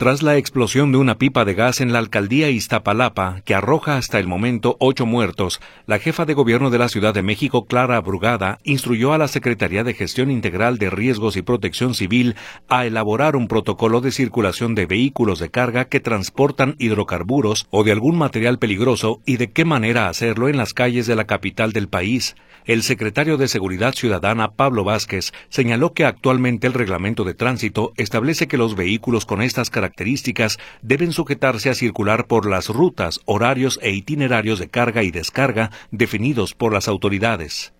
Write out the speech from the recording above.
Tras la explosión de una pipa de gas en la alcaldía Iztapalapa, que arroja hasta el momento 8 muertos, la jefa de gobierno de la Ciudad de México, Clara Brugada, instruyó a la Secretaría de Gestión Integral de Riesgos y Protección Civil a elaborar un protocolo de circulación de vehículos de carga que transportan hidrocarburos o de algún material peligroso y de qué manera hacerlo en las calles de la capital del país. El secretario de Seguridad Ciudadana, Pablo Vázquez, señaló que actualmente el reglamento de tránsito establece que los vehículos con estas características deben sujetarse a circular por las rutas, horarios e itinerarios de carga y descarga definidos por las autoridades.